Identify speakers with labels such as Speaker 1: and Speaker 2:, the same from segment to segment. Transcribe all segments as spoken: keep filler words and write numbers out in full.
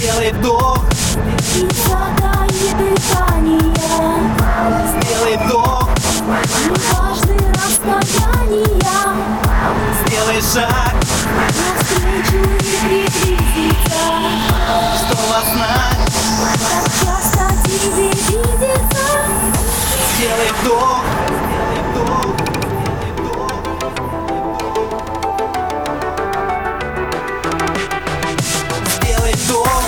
Speaker 1: Сделай вдох
Speaker 2: и задай дыхание.
Speaker 1: Сделай вдох,
Speaker 2: Не важны расстояния.
Speaker 1: сделай шаг,
Speaker 2: Навстречу и приблизиться.
Speaker 1: что во снах.
Speaker 2: Так часто тебе видится.
Speaker 1: Сделай вдох, сделай вдох,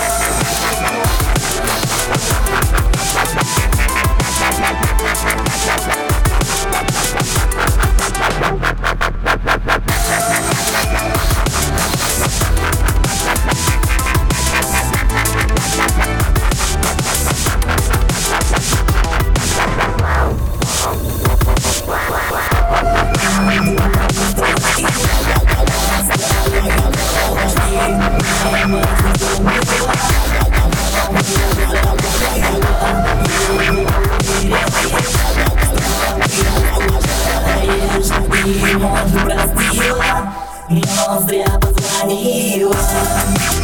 Speaker 2: Простила, но зря позвонила.